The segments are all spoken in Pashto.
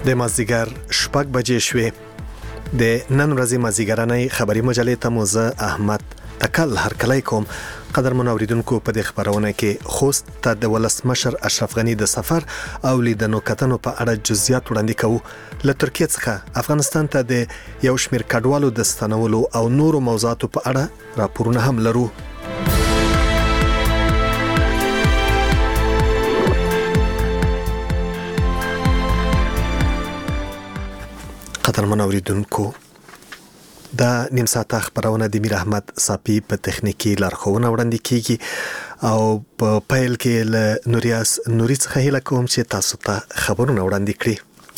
د مازدیګر 6 بجې شوې. د نن ورځې مازدیګرنۍ خبري مجلې ته مو زه احمد تکل هرکلی کوم. قدرمن اوریدونکو، په دې خبرونه کې خوست ته د ولسمشر اشرف غنی د سفر او لیدنو کتنو په اړه جزئیات وړاندې کوو. له ترکیه څخه افغانستان ته د یو شمېر کډوالو د ستنولو او نورو موضوعاتو په اړه راپورونه هم لرو. قدرمن اوریدونکو، دا نیم ساعته خبرونه د میر احمد صافی په تخنیکی لارښوونه وړاندې کیږي او په پیل کې له نوریاس نوري څخه هیله کوم چې تاسو ته خبرونه وړاندې کړي.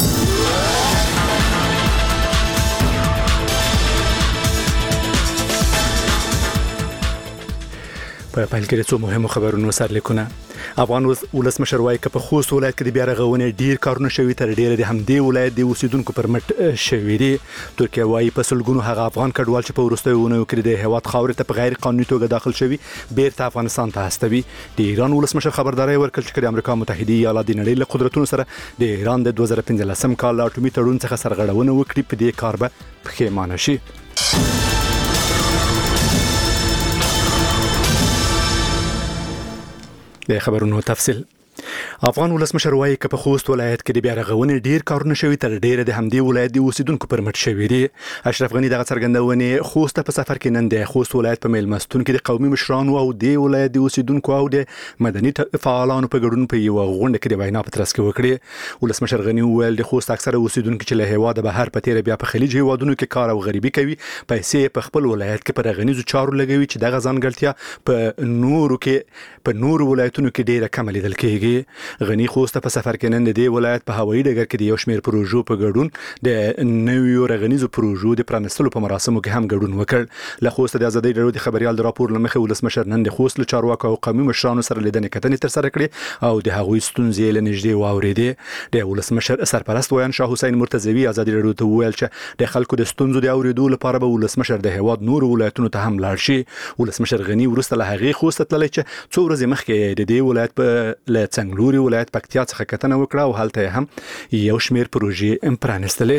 په پیل کې څو مهمو خبرونو سرلیکونه. افغان ولسمشر وایي چې په خوست ولایت کې د بیا رغونې ډیر کارونه شوي، تر ډیره د همدې ولایت د اوسیدونکو پر مټ شوي دي. ترکیه وایي په سلګونو هغه افغان کډوال چې په وروستیو اونیو کې د هیواد خاورې ته په غیر قانوني توګه داخل شوي بیرته افغانستان ته استوي. د ایران ولسمشر خبرداري ورکړه چې د امریکا متحده ایالات د نړۍ له قدرتونو سره د ایران د 2015 کال اټومي تړون څخه سرغړونه وکړي، په دې کار به پښیمانه شي. د خبرونو تفصیل. افغان ولسمشر وایي چې په خوست ولایت کې د بیا رغونې ډیر کارونه شوي، تر ډیره د همدې ولایت د اوسیدونکو پر مټ شوي دي. اشرف غنی دغه څرګندونې خوست په سفر کې نن د خوست ولایت په میلمستون کې د قومي مشرانو او د ولایت د اوسیدونکو او د مدني فعالانو په ګډون په یو غونډه کې د وینا په ترڅ کې وکړي. ولسمشر غنی وویل د خوست اکثره اوسیدونکو چې له هیواده بهر په تیر بیا په خلیج هیوادونو کې کار او غریبي کوي، پیسې په خپل ولایت کې پر غنیزو چارو لګوي چې دغه ځانګړتیا په نورو ولایتونو کې ډیره کم لیدل کېږي. غنی خوست په سفر کې نن د دې ولایت په هوایي ډګر کې د یو شمېر پروژو په ګډون د نویو رغنیزو پروژو د پرانستلو په مراسمو کې هم ګډون وکړ. له خوست د ازادۍ راډیو د خبريال د راپور لمخې ولسمشر نن د خوست له چارواکو او قومي مشرانو سره لیدنې کتنې ترسره کړې او د هغوی ستونزې له نږدې واورېدې. د ولسمشر سرپرست ویان شاه حسین مرتضوی ازادۍ راډیو ته وویل چې د خلکو د ستونزو د اورېدو لپاره به ولسمشر د هیواد نورو ولایتونو ته هم لاړ شي. ولسمشر غنی وروسته له هغې خوست تللی چې څو ورځې مخکې د دې ولایت په څنګلوري ولایت پکتیا څخه کتنه وکړه او هلته هم یو شمېر پروژې پرانستلې.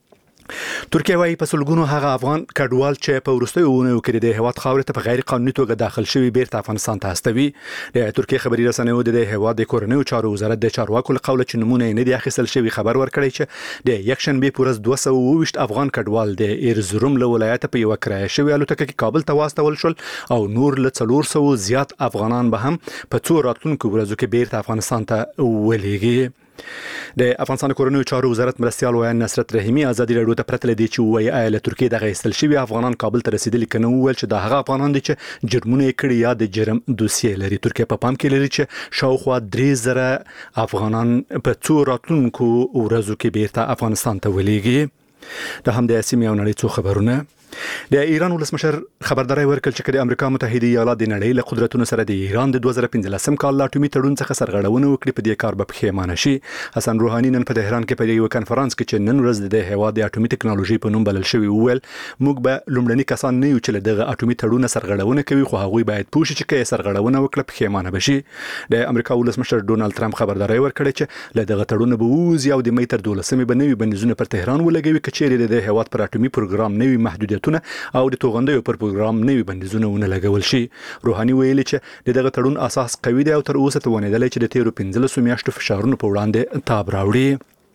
ترکیه وایي په سلګونو هغه افغان کډوال چې په وروستیو اونیو کې د هیواد خاورې ته په غیر قانوني توګه داخل شوي بیرته افغانستان ته استوي. د ترکیه خبري رسنیو د هیواد د کورنیو چارو وزارت د چارواکو له قوله چې نمونه نه دي اخیستل شوي خبر ورکړی چې د یکشنبه په ورځ 220 افغان کډوال د ارزروم له ولایت په یو کرایه شوی الوتکه کې کابل ته واستول شول او نور له 400 زیات افغانان به هم په څو راتلونکو ورځو کې بیرته افغانستان ته ولېږي. د افغانستان کورنیو چارو وزارت مرستیال ویان نصرت رحیمی ازادي راډیو ته پرتل دي چې وایي له ترکیه دغه ایستل شوی افغانان کابل ته رسیدلي کنه وویل چې دا هغه افغانان دي چې جرمونه کړي یا د جرم دوسیه لري. ترکیه په پام کې لري چې شاوخوا 3000 افغانان په څو راتلونکو ورځو کې بیرته افغانستان ته ولېږي. دا هم د سیمې او نړۍ څو خبرونه. د ایران ولسمشر خبرداري ورکړه چې د امریکا متحده ایالات د نړۍ له قدرتونو سره د ایران د 2015 کال اټومي تړون څخه سرغړونه وکړي، په دې کار به پښیمانه شي. حسن روحاني نن په تهران کې په یو کانفرنس کې چې نن ورځ د هیواد د اټومي ټکنالوژي په نوم بلل شوی وویل موږ به لومړني کسان نه یو چې دغه اټومي تړون سرغړونه کوي، خو هغوی باید پوه شي چې کې سرغړونه وکړه پښیمانه بشي. د امریکا ولسمشر ډونالد ترامپ خبرداري ورکړه چې له دغه تړون به ووځي او د مې تر 12 به نوي بندیزونه پر تهران ولګوي کچېرې د هیواد پر اټومي پروګرام نوي محدودیتونه او د توغندیو پر پروګرام نوي بندیزونه ونه لګول شي. روحاني ویلي چې دغه تړون اساس قوي دی او تر اوسه توانیدلی چې د تیرو 15 میاشتو فشارونو په وړاندې تاب راوړي.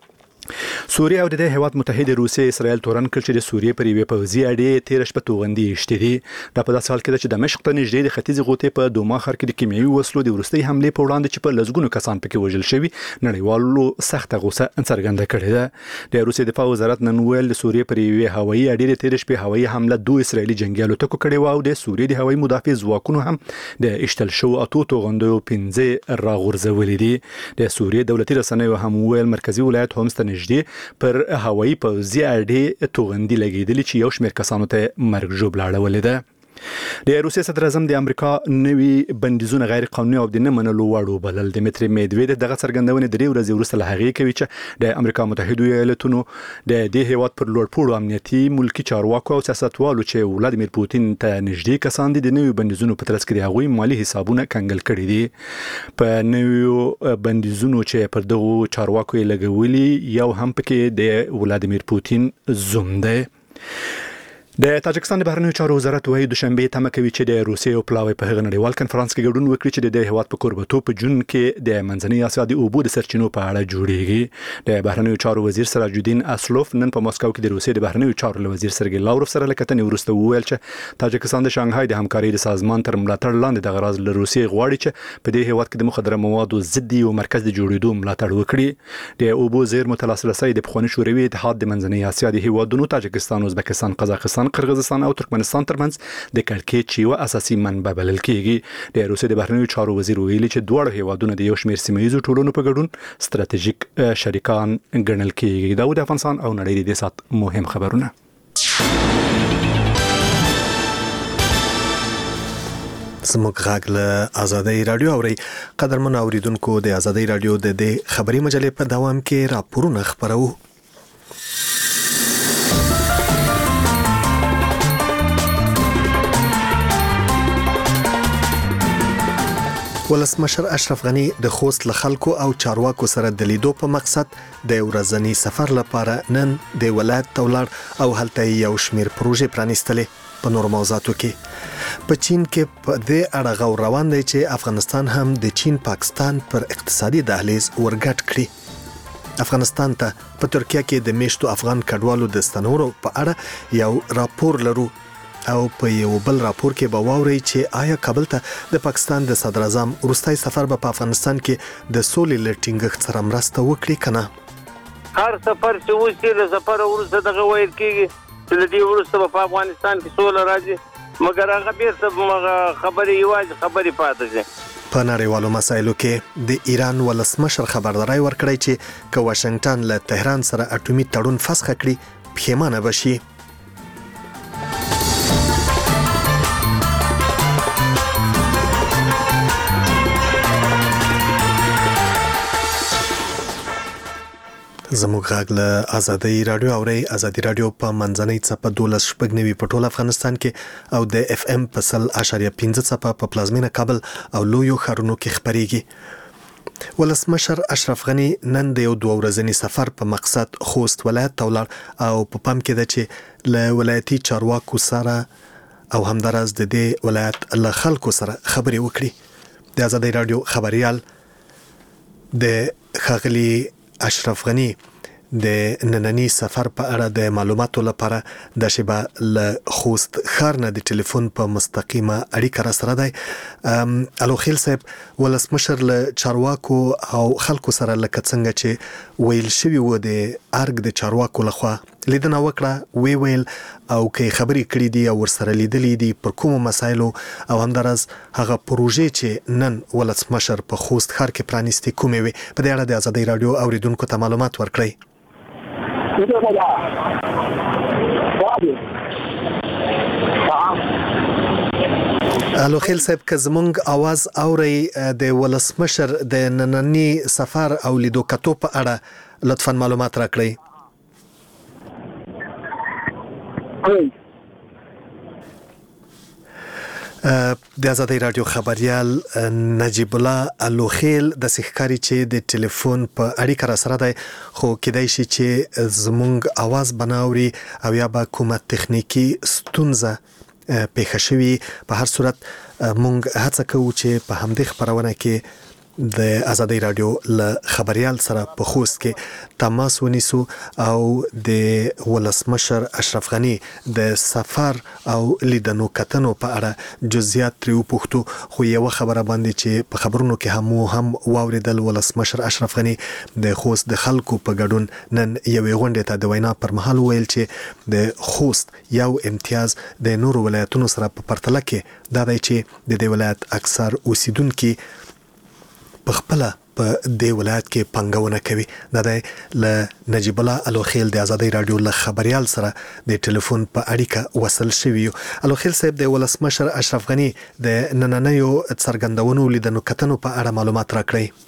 سوریه او د هیواد متحده روسیه اسرائیل تورن کړ چې د سوریه پر یوې پوځي اډې تیر شپه توغندي شته دي. دا په داسې حال کې چې دمشق ته نږدې د ختیځ غوټې په دوما ښار کې د کیمیاوي وسلو د وروستۍ حملې په وړاندې چې په لږونو کسان پکې وژل شوي نړیوالو سخته غوسه څرګنده کړې ده. د روسیې دفاع وزارت نن ویل د سوریه پر یوې هوایي اډې تیر شپه هوایي حمله 2 اسرائیلي جنگي الوتکو کړې و او د سوریې د هوایي مدافع ځواکونو هم د اشتل شو اتو توغندیو 15 راغورځولې دي. د سوریې دولتي رسنیو هم ویل مرکزی ولایت هومس ته نږدې پر هوایي پوځي اډې توغندي لګېدلې چې یو شمېر کسانو ته مرګ ژوبله اړولې ده. د روسیې صدر اعظم د امریکا نوي بندیزونه غیر قانوني او د نه منلو وړ وبلل. دمیتري میدویدف دغه څرګندونې د 3 ورځې وروسته له هغې کوي چې د امریکا متحده ایالاتونو د دې هیواد پر لوړپوړو امنیتي ملکی چارواکو او سیاستوالو چې ولادیمیر پوتین ته نږدې کسان دي د نوي بندیزونو په ترڅ کې د هغوی مالی حسابونه کنګل کړي دي. په نویو بندیزونو چې پر دغو چارواکو یې لګولي یو هم پکې د ولادیمیر پوتین زوم دی. د تاجکستان د بهرنیو چارو وزارت وايي دوشنبه تمه کوي چې د روسیې او پلاوی په هغه نړیوال کنفرانس کې ګډون وکړي چې د هیواد په کوربتوب په جون کې د منځنۍ اسیا د اوبو د سرچینو په اړه جوړیږي. د بهرنیو چارو وزیر سراج الدین اسلوف نن په مسکو کې د روسیې د بهرنیو چارو وزیر سرګی لاوروف سره لکتنې وروسته وویل چې تاجکستان د شانګهای د همکارۍ د سازمان تر ملاتړ لاندې د غراض له روسیې غواړي چې په دې هیواد کې د مخدره موادو ضد یو مرکز د جوړېدو ملاتړ وکړي. د اوبو زیرمو تلاسرسي د پخوانی شوروي اتحاد د منځنۍ اسیا د هیوادونو تاجکستان، ازبکستان، قزاقستان، قرغیزستان او ترکمنستان ترمنځ د کړکېچ یو اساسي منبع بلل کېږي. د روسیې د بهرنیو چارو وزیر ویلي چې دواړو هیوادونو د یو شمېر سیمه‌ییزو ټولنو په ګډون ستراتیژیک شریکان ګڼل کېږي. دا د افغانستان او نړۍ د سات مهم خبرونه. زموږ غږ له آزادۍ رادیو اوري. قدرمن اوریدونکو د آزادۍ رادیو د خبري مجلې په دوام کې راپورونه خبرو. ولسمشر اشرف غنی د خوست له خلکو او چارواکو سره د لیدو په مقصد د ورځنی سفر لپاره نن د ولایت تولړ او هلته یو شمیر پروژې پرانیستلې. په نور موضوعاتو کې په چین کې په دې اړه غور روان دی چې افغانستان هم د چین پاکستان پر اقتصادي دهلیز ورګټ کړي. افغانستان ته په ترکیه کې د میشتو افغان کډوالو د ستنورو په اړه یو راپور لرو او په یو بل راپور کې به واوري چې آیا کابل ته د پاکستان د صدر اعظم وروستي سفر په افغانستان کې د سولې لټینګښت سره مرسته وکړي کنه. هر سفر چې وشي له سفر وروسته دغه ویل کېږي چې د دې وروسته په افغانستان کې سوله راځي، مګر هغه بیرته خبرې یوازې خبرې پاتې دي. په نړیوالو مسایلو کې د ایران ولسمشر خبرداري ورکړی چې که واشنگټن له تهران سره اټومي تړون فسخ کړي پښیمانه بشي. زموږ غږ له آزادۍ رادیو اوري. آزادۍ رادیو په منځنۍ څپه 12.9 په ټول افغانستان کې او د اف ام په 100.15 څپه په پلازمینه کابل او لویو ښارونو کې خبريږي. ولسمشر اشرف غنی نن د یو 2 ورځنی سفر په مقصد خوست ولایت ته ولاړ او په پام کې ده چې له ولایتي چارواکو سره او همدارس د دې ولایت له خلکو سره خبرې وکړي. د آزادۍ رادیو خبريال د خغلی اشرف غنی د نننی سفر په اړه د معلوماتو لپاره د شبا له خوست ښار نه د ټلیفون په مستقیمه اړیکه را سره دی. الو خیل صاحب، ولسمشر له چارواکو او خلکو سره لکه څنګه چې ویل شوی و د ارګ د چارواکو لخوا لیدنه وکړه، ویل او کې خبرې کړې دي او ورسره لیدلې دي پر کومو مسایلو او همدارس هغه پروژې چې نن ولسمشر په خوست ښار کې پرانیستي کومې وي. په دې اړه د آزادۍ رادیو اوریدونکو ته معلومات ورکړئ. الو خیل صاحب، که زمونږ आवाज اوري د ولسمشر د نننی سفر او لیدو کتو په اړه لطفا معلومات راکړئ. د آزادۍ رادیو خبريال نجیب الله الوخیل د سخکاری چې د ټلیفون په اړیکه را سره دی، خو کېدای شي چې زمونږ आवाज بناوري او یا به کومه تخنیکی ستونزه پیښه شوي. په هر صورت مونږ هڅه کوو چې په همدې خبرونه کې د آزادۍ رادیو له خبريال سره په خوست کې تماس ونیسو او د ولسمشر اشرف غنی د سفر او لیدنو کتنو په اړه جزئیات تری وپوښتو. خو یو خبره باندې چې په خبرونو کې هم واوریدل، ولسمشر اشرف غنی د خوست د خلکو په ګډون نن یوې غونډې ته د وینا پر مهال ویل چې د خوست یو امتیاز د نورو ولایتونو سره په پرتله کې دا دی چې د دې ولایت اکثر اوسیدونکو په خپل په دې ولایت کې پنګونه کوي. دا د ل نجیب الله الوخیل د آزادۍ رادیو له خبريال سره د ټلیفون په اړیکه وصل شوی. الوخیل صاحب د ولسمشر اشرف غنی د نننیو څرګندونو لیدنو کتنو په اړه معلومات راکړئ.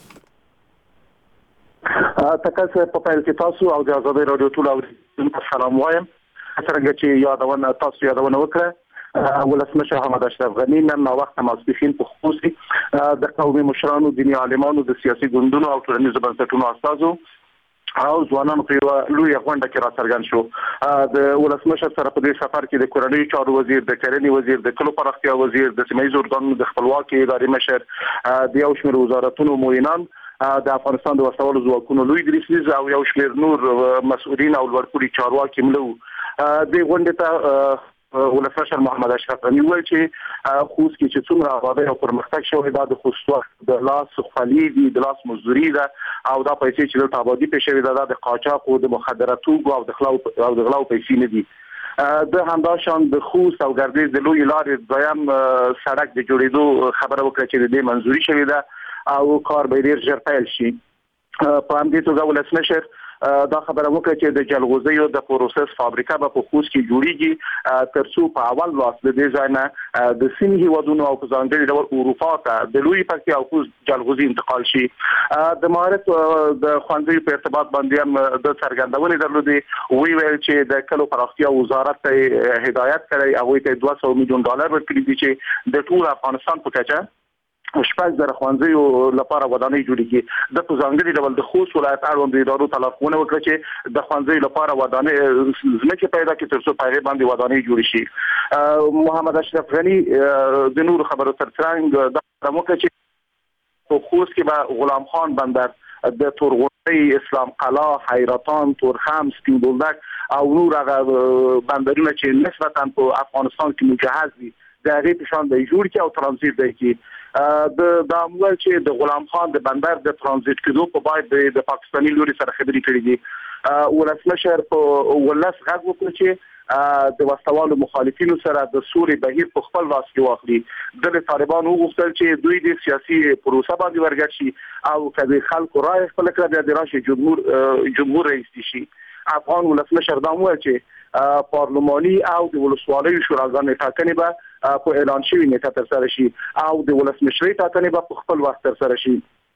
تاسو په پیل کې تاسو او د آزادۍ رادیو ټول اوریدونکو سلام وایم. څنګه چې یادونه وکړه ولسمشر محمد اشرف غنی نن وخت ماسپښین په خصوصي د قومي مشرانو، دیني عالمانو، د سیاسي ګوندونو او ټولنیزو بنسټونو استازو او ځوانانو په لوی غونډه کې راڅرګند شو. د ولسمشر سره په دې سفر کې د کورنۍ چارو وزیر، د کرنې وزیر، د کلو پراختیا وزیر، د سیمه‌ییزو ارګانونو د خپلواکۍ ادارې مشر، د یو شمېر وزارتونو معینان، د افغانستان د وسلوالو ځواکونو لوی دریځ او یو شمېر نور مسؤلین او لوړپوړي چارواکي ملو. د غونډې ته ولسمشر محمد اشرف غنی وویل چې خوست کې چې څومره آبادی او پرمختګ شوی دا د خوست د لاس خپلې دي، د لاس مزدوري ده او دا پیسې چې د آبادی په شوی ده د قاچاق او د مخدراتو او د غلاو پیسې نه دي. د همداشان د خوست او ګردیز د لوی لارې دویم سړک د جوړېدو خبره وکړه چې د منځوري شوی ده او کار به ډیر ژر پیل شي. په همدې توګه ولسمشر دا خبره وکړه چې د جلغوزیو د پروسس فابریکه به په خوست کې جوړیږي ترڅو په اول لاس د دې ځای نه د سیمې هیوادونو او په ځانګړي ډول اروپا ته د لوی پکتیا او خوست جلغوزي انتقال شي. د مهارت د ښوونځیو په ارتباط باندې هم د څرګندونې درلودې. ویل چې د کلو پراختیا وزارت ته هدایت کړی هغه ته $200 میلیون ورکړي دي چې د ټول افغانستان په کچه شپږ زره ښوونځیو لپاره ودانۍ جوړیږي. د ځانګړي ډول د خوست ولایت اړوند ادارو تلفونه وکړه چې د ښوونځیو لپاره ودانۍ ځمکې پیدا کړي ترڅو په هغه باندې ودانۍ جوړ شي. محمد اشرف غنی د نور خبرو ترڅنګ دا موکه چې په خوست کې به غلام خان بندر، د تورغونی، اسلام قلا، حیرتان، تورخم، سپین بولدک او نور هغه بندرونه چې نسبتا په افغانستان کې مجهز دي د هغې په شان دی جوړ کړي او ترانزیت دی کړي. د اموال چې د غلام خان د بندر د ترانزیت کېدو په باید د پاکستاني لوري سره خبرې کړې دي. ولسمشر په ولس غږ وکړ چې د وسلوالو مخالفینو سره د سوري بهیر په خپل لاس کې واخلي. د طالبانو وغوښتل چې دوی د سیاسي پروسه باندې ورګډ شي او کله خلکو رائے خپل کړه د راشي جمهور رئیس شي. افغان ولسمشر دا وویل چې پارلماني او د ولسوالیو شوراګانې ټاکنې به په اعلان شوی نیټه ترسره شي او د ولسمشرۍ ټاکنې به په خپل وخت ترسره شي.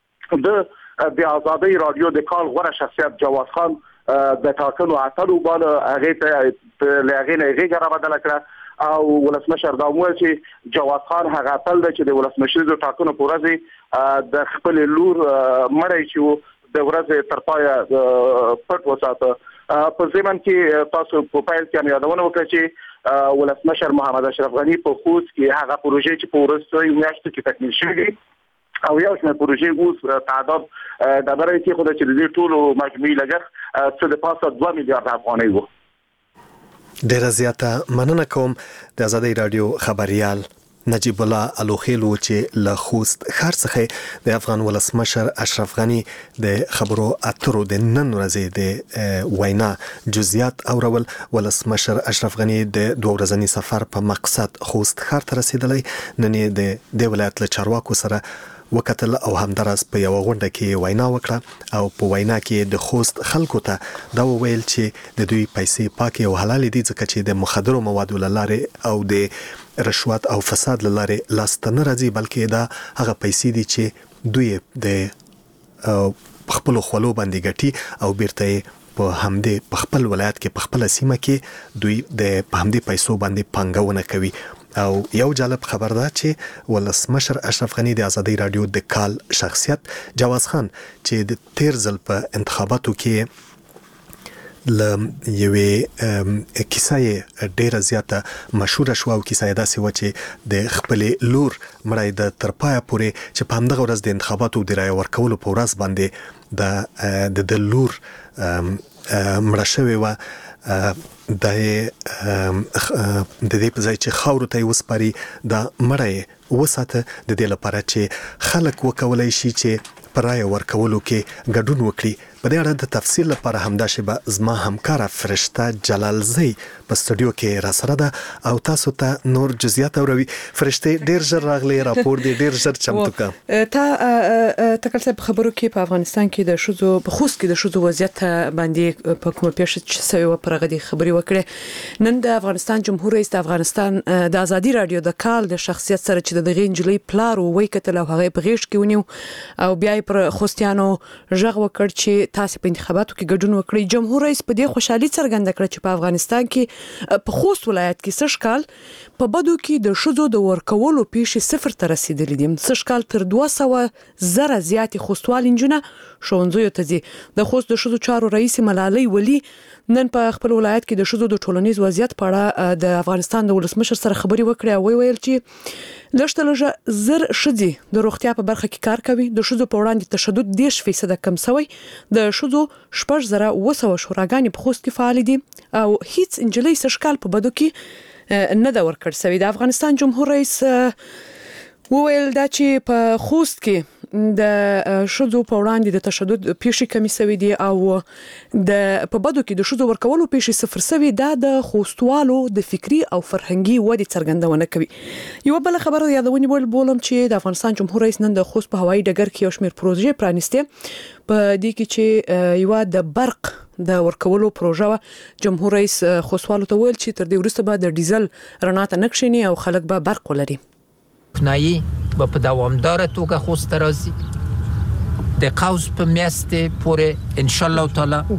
د آزادۍ رادیو د کال غوره شخصیت جواز خان د ټاکنو اتلو باندې هغه ته لغې نه غږ را بدل کړ او ولسمشر دا وویل چې جواز خان هغه اتل دی چې د ولسمشرۍ د ټاکنو په ورځ د خپل لور مړی چې د ورځې تر پایه پټ وساته. په ځمن کې تاسو په پیل کې یادونه وکړه چې ولسمشر محمد اشرف غنی په خوست کې هغه پروژې چې په ورځو میاشتو کې تکمیل شوې دي او یو شمېر پروژې اوس تعداد د برای کې خو د چې ټولو مجموعي لګښت څه د پاسه 2 میلیارډ افغانۍ وو. ډیره زیاته مننه کوم د آزادۍ رادیو خبريال نجیب الله الوخیل چې له خوست ښار څخه د افغان ولسمشر اشرف غنی د خبرو اترو د نن ورځې د وینا جزئیات اورول. ولسمشر اشرف غنی د 2 ورځني سفر په مقصد خوست ښار ته رسیدلی. نن د ولایت له چارواکو سره وکتل او همدارس په یو غونډه کې وینا وکړه او په وینا کې د خوست خلکو ته دا وویل چې د دوی پیسې پاکي او حلال دي ځکه چې د مخدرو موادو لاره او د رشوت او فساد لاره لاسته نه راځي بلکې دا هغه پیسې دي چې دوی د خپل خلو باندې ګټي او بیرته په همدې په خپل ولایت کې په خپل سیمه کې دوی د په همدې پیسو باندې پنګونه کوي. او یو جالب خبر ده چې ولسمشر اشرف غنی د آزادۍ رادیو د کال شخصیت جواز خان چې د تیر ځل په انتخاباتو کې یوې کیسه ډیره زیاته مشهوره شو او کیسه داسې و چې د خپل لور مړی د ترپایه پورې چې په همدغه ورځ د انتخاباتو د رایې ورکولو په ورځ باندې د لور مړه شوې وه. د دې په ځای چې خاورو ته وسپاري دا مړی وساته د دې لپاره چې خلک وکولای شي چې پر رایې ورکولو کې ګډون وکړي په دې اړه د تفصیل لپاره همدا شیبه زما همکاره فرشته جلالزی په استودیو کې را سره ده او تاسو ته نور جزئیات اوروي. فرشته ډیر ژر راغلي، راپور دی ډیر ژر چمتو کا. تکل صاحب خبرو کې په افغانستان کې د شذو په خوست کې د شذو وضعیت باندې په کومه پیښه چې سوي پرغه دي خبري وکړه. نن د افغانستان جمهور رئیس د افغانستان د ازادي رادیو د کال د شخصیت سره چې د دغې انجلۍ پلار وای کتل او هغه په غیږ کې ونیو او بیا پر خوستیانو ژغ وکړ چې تاسو په انتخاباتو کې ګډون وکړئ. جمهور رئیس په دې خوشحالي څرګنده کړه چې په افغانستان کې په خوست ولایت کې سشکال په بدو کې د شذو د ورکولو پیښې صفر ته رسیدلې دي. سشکال تر 200 زره زیات خوستوال انجونه ښوونځیو ته ځي. د خوست د شذو چارو رئیس ملالۍ ولی نن په خپل ولایت کې د شذو د ټولنیز وضعیت په اړه د افغانستان د ولسمشر سره خبري وکړه او ویل چې لږ زر شذي د روغتیا په برخه کې کار کوي. د شذو په وړاندې تشدد 10% کم شوی. د شذو 7,200 شوراګانې په خوست کې فعال دي او هیڅ انجلۍ سشکال په بدو کې نه دا ورکړ سوی. د افغانستان جمهور رئیس وویل دا چې په خوست کې د شذو په وړاندې د تشدد پیښې کمی شوی دي او د په بدو کې د شذو ورکولو پیښې صفر شوی. دا د خوستوالو د فکری او فرهنګي ودې څرګندونه کوي. یو بل خبره یادونی بولم چې د افغانستان جمهور رئیس نن د خوست په هوایي ډګر کې یو شمېر پروژې پرانیسته په دې کې چې یو د برق د ورکولو پروژه جمهور رئیس خوستوالو ته ویل چې تر دې وروسته به د ډیزل رڼا ته نکښینی او خلک به برق ولري. پنایی با په دوامدار توګه خوست راځي. د قوس په میاشتې پورې ان شاء الله تعالی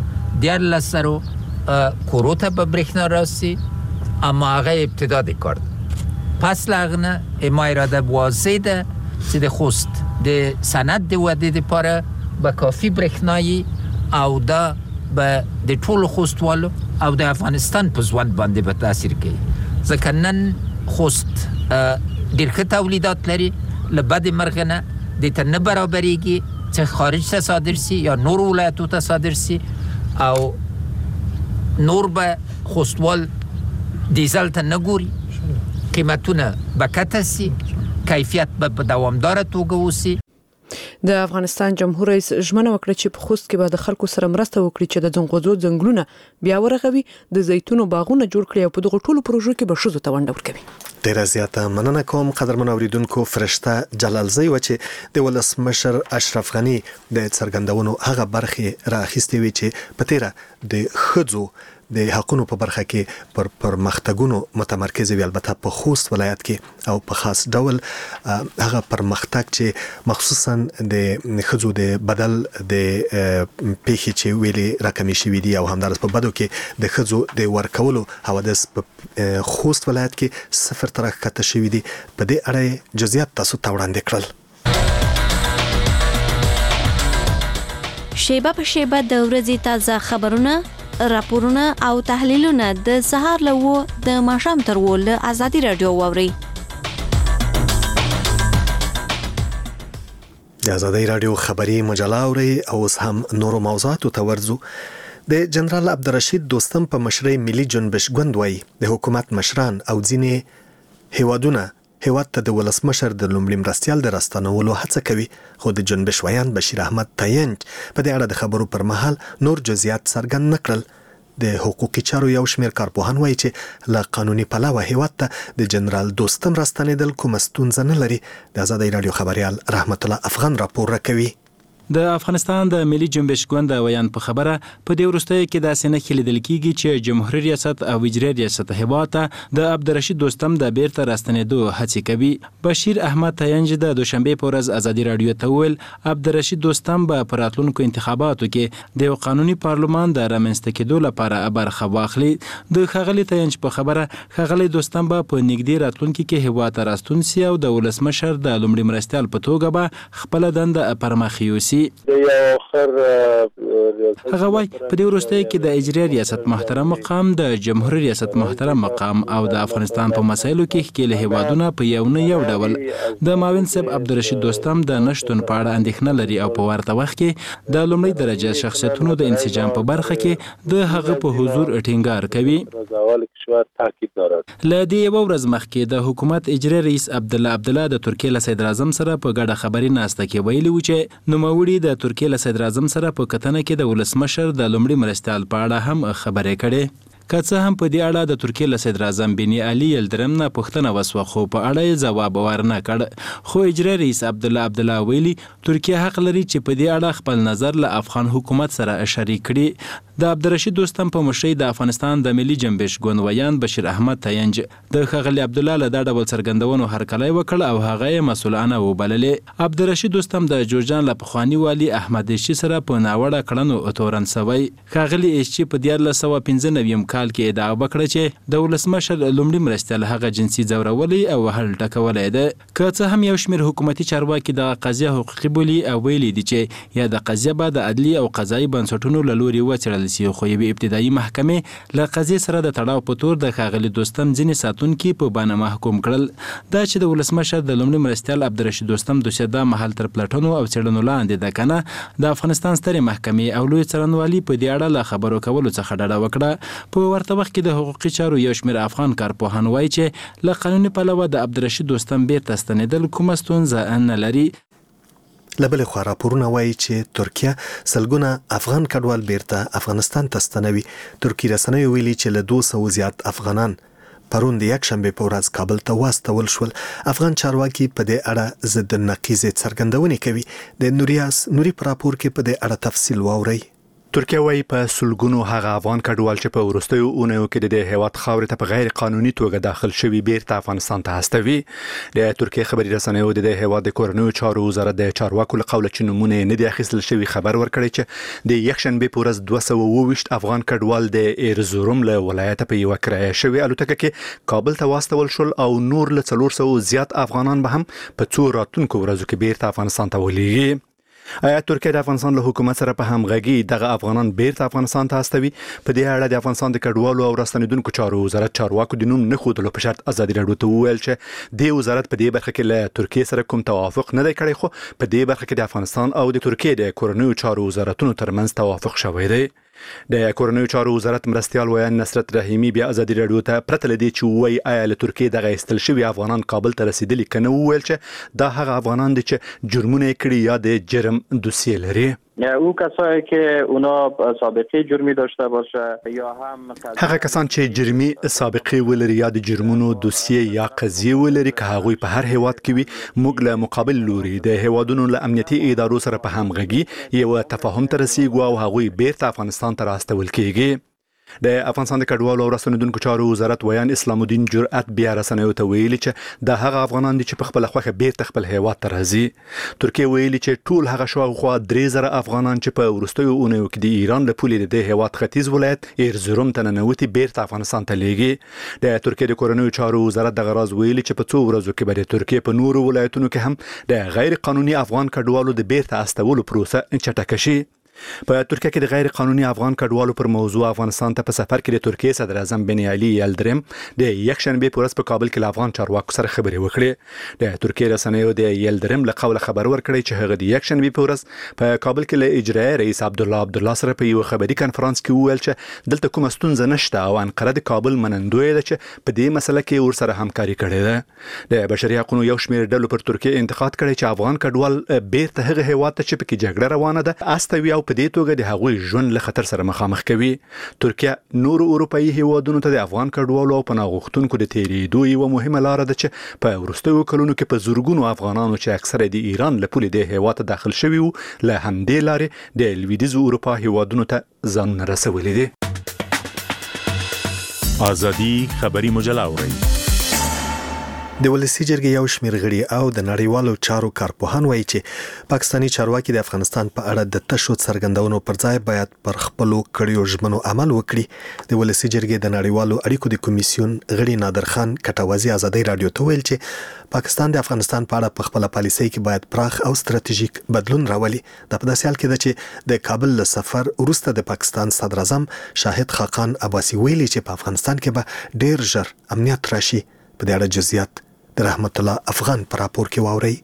1100 کورو ته به برېښنا راسي، اما هغه ابتدا د کار. پس لاغنه ما اراده واضح ده چې د خوست د صنعت د ودې لپاره به کافي برېښنایی او دا به د ټولو خوستوالو او د افغانستان په ژوند باندې به تاثیر کوي. ځکه نن خوست ډېر ښه تولیدات لري، له بدې مرغه نه دې ته نه برابرېږي چې خارج ته صادر سي یا نور ولایتو ته صادر سي او نور به خوستوال ډیزل ته نه ګوري، قیمتونه به کته سي، کیفیت به په دوامداره توګه وسي. د افغانستان جمهور رئیس ژمنه وکړه چې په خوست کې به د خلکو سره مرسته وکړي چې د ځنغوزو ځنګلونه بیا ورغوي، د زیتونو باغونه جوړ کړي او په دغه ټولو پروژو کې به ښځو ته ونډه ورکوي. ډیره زیاته مننه کوم قدرمن اوریدونکو. فرشته جلالزی و چې د ولسمشر اشرف غنی د څرګندونو هغه برخې راخیستې وي چې په تیره د ښځو د حقونو په برخه کې پر پرمختګونو متمرکز وي، البته په خوست ولایت کې او په خاص ډول هغه پرمختګ چې مخصوصا د ښځو د بدل د پیښې چې ویلې راکمې شوې دي او همدارس په بدو کې د ښځو د ورکولو حوادث په خوست ولایت کې صفر تر کته شوې دي. په دې اړه جزئیات تاسو ته وړاندې کړل. شیبه په شیبه د ورځې تازه خبرونه، راپورونه او تحلیلونه د سهار له د ماښام تر له ازادي رادیو واوري. د ازادي رادیو خبری مجله اوري او اوس هم نورو موضوعاتو ته ورځو. د جنرال عبدالرشید دوستم په مشرۍ ملي جنبش ګوند وایي د حکومت مشران او ځینې هیوادونه هیواد ته د ولسمشر د لومړي مرستیال د راستنولو هڅه کوي، خو د جنبش ویان بشیر احمد تاینج په دې اړه د خبرو پر مهال نور جزئیات څرګند نه کړل. د حقوقي چارو یو شمېر کارپوهان وایي چې له قانوني پلوه هیواد ته د جنرال دوستم راستنېدل کومه ستونزه نه لري. د ازادي رادیو خبريال رحمت الله افغان راپور راکوي. د افغانستان د ملي جنبش ګوند ویان په خبره په دې وروستیو کې داسې نه لیدل کېږي چې جمهوریت ریاست او اجرایي ریاست هیواد ته د عبدالرشید دوستم د بیرته راستنېدو هڅې کوي. بشیر احمد تاینج د دوشنبه په ورځ ازادي رادیو ته ویل عبدالرشید دوستم به په راتلونکو انتخاباتو کې د قانوني پارلمان د رامنځته کېدو لپاره برخه واخلي. د ښاغلي تاینج په خبره ښاغلي دوستم به په نږدې راتلونکي کې هیواد ته راستون سي او د ولسمشر د لومړي مرستیال په توګه به خپل دنده پرمخ یوسي. هغه وایي په دې وروستیو کې د اجرایي ریاست محترم مقام، د جمهوریت ریاست محترم مقام او د افغانستان په مسایلو کې ښکېل هیوادونه په یو نه یو ډول د معاون صاحب عبدالرشید دوستم د نشتون په اړه اندېښنه لري او په ورته وخت کې د لومړي درجه شخصیتونو د انسجام په برخه کې د هغه په حضور ټینګار کوي. له دې یوه ورځ مخکې د حکومت اجرایي رئیس عبدالله د ترکیې له صدراعظم سره په ګډه خبري ناسته کې ویلي و چې نوموړي وړي د ترکیې له صدر اعظم سره په کتنه کې د ولسمشر د لومړي مرستیال په اړه هم خبرې کړې. که څه هم په دې اړه د ترکیې له صدر اعظم بن علي یلدرم نه پوښتنه وسوه، خو په اړه یې ځواب ورنه کړ. خو اجرایي رئیس عبدالله ویلي ترکیه حق لري چې په دې اړه خپل نظر له افغان حکومت سره شریک کړي. د عبدالرشید دوستم په مشرۍ د افغانستان د ملي جنبش ګوندویان بشیر احمد تینج د ښاغلي عبدالله له دا ډول څرګندونو هرکلی وکړ او هغه یې مسؤلانه وبللې. عبدالرشید دوستم د جوړجان له پخواني والي احمد ایشچي سره په ناوړه کړنو تورن سوی. ښاغلي ایشچي په 1995 کال کې ادعا وکړه چې د ولسمشر لومړي مرستیال هغه جنسي ځورولی او وهل ټکولی ده. که څه هم یو شمېر حکومتي چارواکي دغه قضیه حقوقي بولي او ویلي دي چې یا د قضیه به د عدلي او قضایي بنسټونو له لوري وڅېړل شي، خو یوې ابتدایي محکمې له قضیې سره د تړاو په تور د ښاغلي دوستم ځینې ساتونکي په بانه محکوم کړل. دا چې د ولسمشر د لومړي مرستیال عبدالرشید دوستم دوسیه دا مهال تر پلټنو او څېړنو لاندې ده که نه، د افغانستان سترې محکمې او لوی څارنوالي په دې اړه له خبرو کولو څخه ډډه وکړه. په ورته وخت کې د حقوقي چارو یو شمېر افغان کارپوهان وایي چې له قانوني پلوه د عبدالرشید دوستم بیرته ستنېدل کومه ستونزه نه لري. لبل خو راپورونه وایي چې ترکیه سلګونه افغان کډوال بیرته افغانستان ته ستنوي. ترکیه رسنیو ویلي چې له 200 زیات افغانان پرون د یکشنبه په ورځ کابل ته واستول شول. افغان چارواکي په دې اړه ضد نقیزې څرګندونې کوي. د نوري په راپور کې په دې اړه تفصیل واورئ. ترکیه وايي په سلګونو هغه افغان کډوال چې په وروستیو اونیو کې د هیواد خاورې ته په غیر قانوني توګه داخل شوي بیرته افغانستان ته هستوي. د ترکیه خبري رسنیو د هیواد د کورنیو چارو وزارت د چارواکو له قوله چې نمونه نه دي اخیستل شوي خبر ورکړی چې د یکشنبه په ورځ 220 افغان کډوال د ایرزروم له ولایت په یو کرایه شوی الوتکه کې کابل ته واستول شول او نور له 400 زیات افغانان به هم په څو راتلونکو ورځو کې بیرته افغانستان ته ولېږي. آیا ترکیه د افغانستان له حکومت سره په همغږي دغه افغانان بیرته افغانستان ته استوي؟ په دې اړه د افغانستان د کډوالو او راستنیدونکو چارو وزارت چارواکو د نوم نه ښودلو په شرط ازادي راډیو ته وویل چې د وزارت په دې برخه کې له ترکیه سره کوم توافق نه دی کړی، خو په دې برخه کې د افغانستان او د ترکیه د کورنیو چارو وزارتونو ترمنځ توافق شوی دی. د کورنیو چارو وزارت مرستیال ویان نصرت رحیمی بیا ازادي راډیو ته پرته لدی چې وایي آیا له ترکیه دغه استل شوی افغانان کابل ته رسیدلی کنه، وویل چې دا هغه افغانان دي چې جرمونه کړي یا د جرم دوسیه لري. او کسایی که اونا سابقه جرمی داشته باشه یا هم هغه کسان چې جرمی سابقه ولري یا د جرمونو دوسیه یا قضیه ولري که هغه په هر هیواد کې وي، موږ له مقابل لوري د هیوادونو له امنیتي ادارو سره په همغږي یو تفاهم ته رسیږو او هغه بیرته افغانستان ته راستول کیږي. د افغانستان د کډوالو او راستنیدونکو چارو وزارت ویان اسلام الدین جرأت بیا رسنیو ته ویلي چې د هغه افغانان دي چې په خپل خوخه بیرته خپل هیواد ته راځي. ترکیه ویلي چې ټول هغه شاوخوا 3000 افغانان چې په وروستیو اونیو کې د ایران له پولې د هیواد ختیځ ولایت ایرزروم ته ننوتي بیرته افغانستان ته لیږي. د ترکیه د کورنیو چارو وزارت د غراز ویلي چې په څو ورځو کې به د ترکیه په نورو ولایتونو کې هم د غیر قانوني افغان کډوالو د بیرته استولو پروسه چټکه شي. په ترکیه کې د غیر قانوني افغان کډوالو پر موضوع افغانستان ته په سفر کې د ترکیه صدر اعظم بن علي یلدرم د یکشنبه په ورځ په کابل کې له افغان چارواکو سره خبرې وکړې. د ترکیه رسنیو د یلدرم له قوله خبر ورکړی چې هغه د یکشنبه په ورځ په کابل کې له اجرایي رئیس عبدالله سره په یو خبري کانفرنس کې وویل چې دلته کومه ستونزه نشته او انقره د کابل منندوی ده چې په دې مسله کې ورسره همکاري کړې ده. د بشري حقوقو یو شمېر ډلو پر ترکیه انتقاد کړی چې افغان کډوال بیرته هغه هیواد ته چې پکې جګړه روانه ده استوي او په دې توګه د هغوی ژوند له خطر سره مخامخ کوي. ترکیه نور اروپאי هیوادونو ته د افغان کډوالو او پناه غوښتونکو د تیریدو یو مهمه لار ده چې په وروستیو کلونو کې په زورګونو افغانانو چې اکثره د ایران له پولې د هیواد ته داخل شوي وو له همدې لارې د لویدیځ اروپا هیوادونو ته ځانونه رسولي دي. ازادي خبري مجله اورئ. د ولسی جرګې یو شمېر غړي او د نړیوالو چارو کارپوهان وایي چې پاکستانی چارواکي د افغانستان په اړه د تشو څرګندونو پر ځای باید پر خپلو کړیو ژمنو عمل وکړي. د ولسی جرګې د نړیوالو اړیکو د کمیسیون غړي نادر خان کټوازی ازادي رادیو ته ویل چې پاکستان د افغانستان په اړه په خپل پالیسۍ کې باید پراخ او ستراتیژیک بدلون راولي. د په داسې حال کې ده چې د کابل له سفر وروسته د پاکستان صدر اعظم شاهد خاقان عباسي ویلي چې په افغانستان کې به ډیر ژر امنیت راشي. په دې اړه جزئیات د رحمت الله افغان پر راپور کې واوري.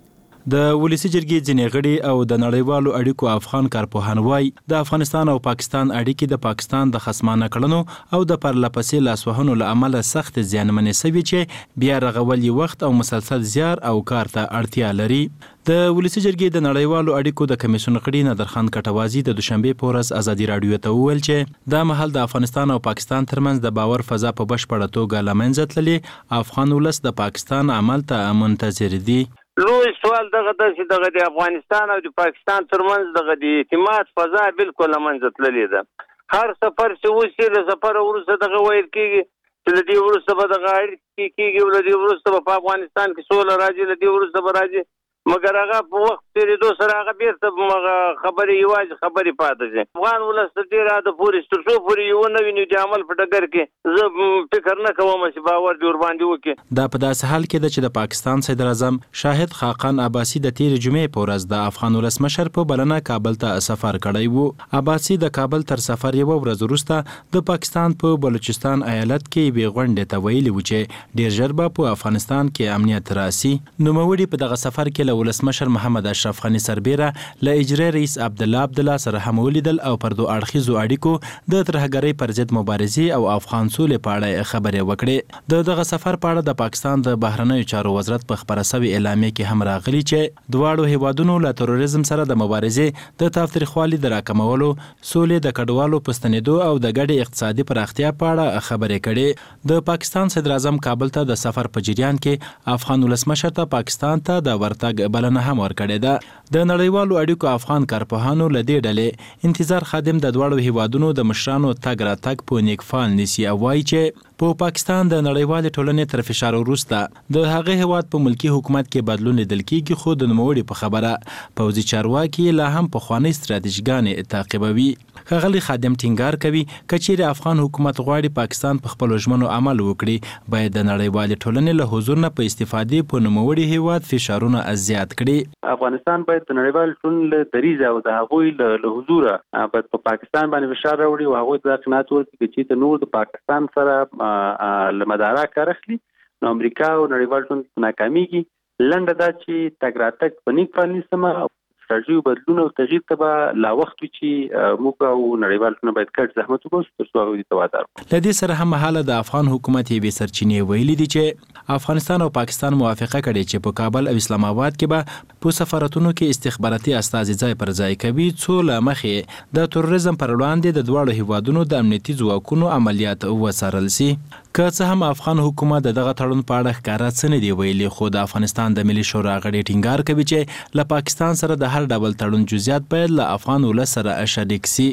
د ولسی جرګې ځینې غړي او د نړیوالو اړیکو افغان کارپوهان وایي د افغانستان او پاکستان اړیکې د پاکستان د خصمانه کړنو او د پرلپسې لاسوهنو له امله سخت زیانمنې شوي چې بیا رغول وخت او مسلسل زیار او کار ته اړتیا لري. د ولسی جرګې د نړیوالو اړیکو د کمیسیون غړي نادرخان کټوازی د دوشنبه په ورځ ازادي رادیو ته وویل چې دا مهال د افغانستان او پاکستان ترمنځ د باور فضا په بشپړه توګه له منځه تللې، افغان ولس د پاکستان عمل ته منتظر دي. لوی سوال دغه د افغانستان او د پاکستان ترمنځ دغه د اعتماد فضا بالکل له منځه تللې ده. هر سفر چې وشي له سفر وروسته دغه ویل کېږي چې له دې وروسته به دغه اړیکې کېږي او له دې وروسته به په افغانستان کې سوله راځي، له دې وروسته به راځي، مګر هغه په وخت تېرېدو سره هغه بیرته خبرې یوازې خبرې پاتې شي. افغان ولس تر ډېر حده پورې تر څو پورې یو نه ویني د عمل په ډګر کې زه فکر نه کوم چې باور دې ورباندې وکړي. دا په داسې حال کې ده چې د پاکستان صدر اعظم شاهد خاقان عباسي د تېرې جمعې په ورځ د افغان ولسمشر په بلنه کابل ته سفر کړی و. عباسي د کابل تر سفر یوه ورځ وروسته د پاکستان په بلوچستان ایالت کې یوې غونډې ته ویلي و چې ډېر ژر به په افغانستان کې امنیت راسي. نوموړي په دغه سفر کې له ولسمشر محمد اشرف غني سربیره له اجرا رئیس عبدالله سره هم ولیدل او پر دوه اړخیزو اړیکو د ترهګرۍ پر ضد مبارزې او افغان سولې په اړه خبرې وکړې. دغه سفر په اړه د پاکستان د بهرنیو چارو وزارت په خبره شوې اعلامیه کې هم راغلي چې دواړو هیوادونو له تروریزم سره د مبارزې، د تاوتریخوالي د راکمولو، سولې د کډوالو په ستنېدو او د ګډې اقتصادي پراختیا په اړه خبرې کړې. د پاکستان صدر اعظم کابل ته د سفر په جریان کې افغان ولسمشر ته پاکستان ته د ورتګ بلنه هم ورکړې ده. د نړیوالو اړیکو افغان کارپوهانو له دې ډلې انتظار خادم د دواړو هیوادونو د مشرانو تګ راتګ په نیک فال نیسي او وایي چې په پاکستان د نړیوالې ټولنې تر فشار وروسته د هغه هیواد په ملکی حکومت کې بدلون لیدل کېږي، خو د نوموړي په خبره پوځي چارواکي لا هم پخوانۍ ستراتیژیګانې تعقیبوي. ښاغلي خادم ټینګار کوي که چیرې افغان حکومت غواړي پاکستان په خپلو ژمنو عمل وکړي، باید د نړیوالې ټولنې له حضور نه په استفادې په نوموړي هیواد فشارونه زیات کړي. افغانستان باید د نړیوال ټولنې له دریځ او د هغوی له حضوره باید په پاکستان باندې فشار راوړي او هغوی ته قناعت ورکړي چې نور د پاکستان سره له مداره کار اخلي، نو امریکا او نړیوال ټولنې ناکامیږي. لنډه دا چې تګ راتګ په نیک فال نیسمه ستراتیژي بدلون او تغییر ته به لا وخت چې موږ او نړیوال ټولنه باید ګډ زحمت وباسو تر څو هغوی ته وادار کړو. له دې سره هم مهاله د افغان حکومت یوې سرچینې ویلي دي چې افغانستان او پاکستان موافقه کړې چې په کابل او اسلام آباد کې به په سفارتونو کې استخباراتي استازي ځای پر ځای کوي، څو له مخې د تروریزم پر وړاندې د دواړو هیوادونو د امنیتي ځواکونو عملیات وڅارل سي. که څه هم افغان حکومت دغه تړون په اړه ښکاره څه نه دی ویلي، خو د افغانستان د ملي شورا غړي ټینګار کوي چې له پاکستان سره د هر ډول تړون جزئیات باید له افغان ولس سره شریک سي.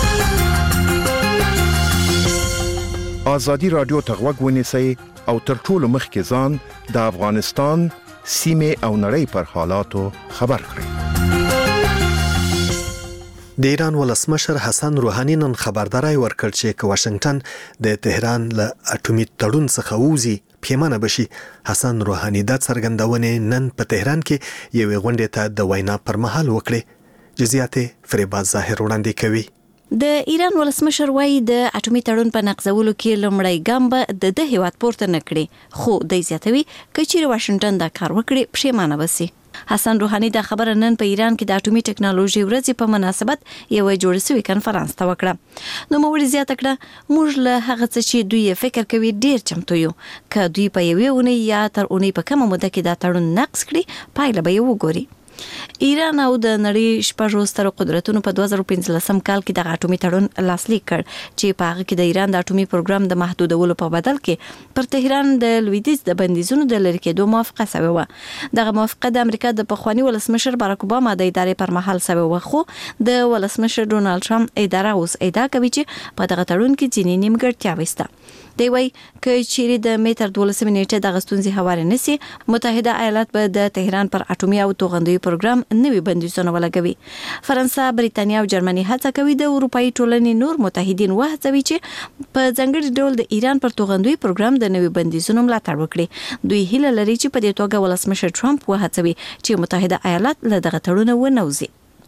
ازادي رادیو ته غوږ ونیسئ او تر ټولو مخکې ځان د افغانستان سیمې او نړۍ پر حالاتو خبر کړئ. د ایران ولسمشر حسن روحاني نن خبرداري ورکړ چې که واشنگټن د تهران له اټومي تړون څخه ووځي پیمانه بشي. حسن روحاني دا څرګندونه نن په تهران کې یوې غونډې ته د وینا پر مهال وکړه. جزئیات فریباز ظاهر وړاندې کوي. د ایران ولسمشر وایي د اټومي تړون په نقضولو کې لومړی ګام به د هیواد پورته نه کړي، خو د زیاتوي که چیرې واشنگټن دا کار وکړي پښیمانه بسي. حسن روحاني دا خبره نن په ایران کې د اټومي ټکنالوژي ورځې په مناسبت یو جوړ شوی کنفرانس ته وکړه. نو موري زیاته کړه موږ له هغه څه چې دوی فکر کوي ډیر چمتو یو، که دوی په یوې اونۍ یا تر اونۍ په کومه موده کې دا تړون نقض کړي پایله به یې وګوري. ایران او د نړۍ شپږ ستر قدرتونو په 2015 کال کې د اټومي تړون لاسلیک کړ چې په هغه کې د ایران د اټومي پروګرام د محدودولو په بدل کې پر تهران د لویدیځ د بندیزونو د لری کېدو موافقه شوې و. دغه موافقه د امریکا د پخوانی ولسمشر باراک اوباما د ادارې پر مهال شوې و، خو د ولسمشر ډونالد ټرمپ اداره اوس ادعا کوي چې په دغه تړون کې ځینې نیمګړتیاوې شته. دی وایي که چیرې د مې تر 12 نیټې د غستونځي هواري نسی، متحده ایالات به د تهران پر اټومي او توغندوی پروګرام نوي بندیزونه ولګوي. فرانسه، بریتانیا او جرمني هڅه کوي د اروپאי ټولنې نور متحدین وهڅوي چې په ځانګړي ډول د ایران پر توغندوی پروګرام د نوي بندیزونو ملاتړ وکړي. دوی هیله لري چې په دې توګه ولسمشر ټرمپ وهڅوي چې متحده ایالات له دغه تړون ونه وځي.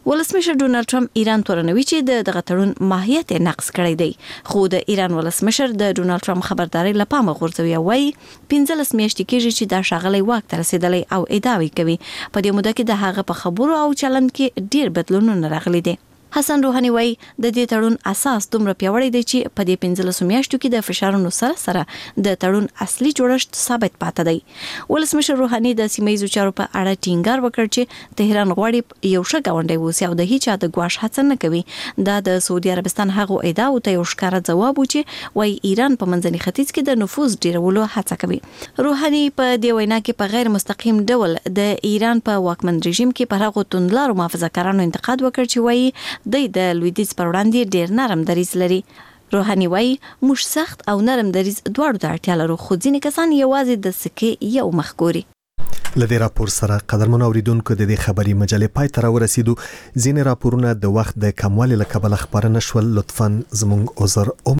ولسمشر ډونالد ټرمپ ایران تورنوي چې دغه تړون ماهیت نقض کړی دی خو د ایران ولسمشر د ډونالد ټرمپ خبرداري لپاره غورځوي وایي 15 میاشتې کېږي چې دا شاغلی واک ته رسیدلی او ادعاوې کوي په دې موده کې د هغه په خبرو او چلند کې ډیر بدلونونه راغلي دي حسن روحاني وایي د دې تړون اساس دومره پیاوړی دی چې په دې 15 میاشتو کې د فشارونو سره د تړون اصلي جوړښت ثابت پاتې دی ولسمشر روحاني د سیمایي چارو په اړه ټینګار وکړ چې تهران غواړي یو ښه ګاونډی ووسي او د هیڅ د ګواښ هڅه نه کوي دا د سعودي عربستان هغه ادعاو ته یو ښکاره ځواب و چې وایي ایران په منځني ختیځ کې د نفوذ ډیرولو هڅه کوي روحاني په دې وینا کې په غیر مستقیم ډول د ایران په واکمن رژیم کې پر هغه توندلارو محافظه‌کارانو انتقاد وکړ چې وایي د لویدیځ پر وړاندې ډیر نرم دریځ لري روحاني وایي موږ سخت او نرم دریځ دواړو ته اړتیا لرو خو ځینې کسان یوازې د سکې یو مخ ګوري لدې راپور سره قدرمن اوریدونکو د دې خبري مجلې پای ته راورسېدو ځینې راپورونه د وخت د کموالي له کبله خبرونه شول لطفاً زموږ عذر